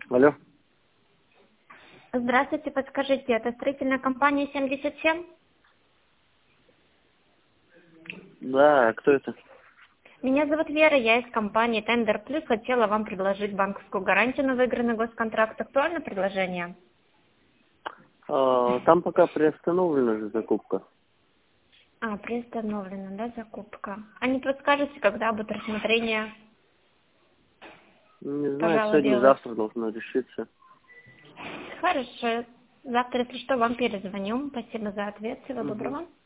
Алло. Здравствуйте, подскажите, это строительная компания 77? Да, кто это? Меня зовут Вера, я из компании Tender Plus. Хотела вам предложить банковскую гарантию на выигранный госконтракт. Актуально предложение? Там пока приостановлена же закупка. Приостановлена, да, закупка. А не подскажете, когда будет рассмотрение Не по знаю, жалобе у вас? сегодня-завтра должно решиться. Хорошо. Завтра, если что, вам перезвоню. Спасибо за ответ. Всего Угу. доброго.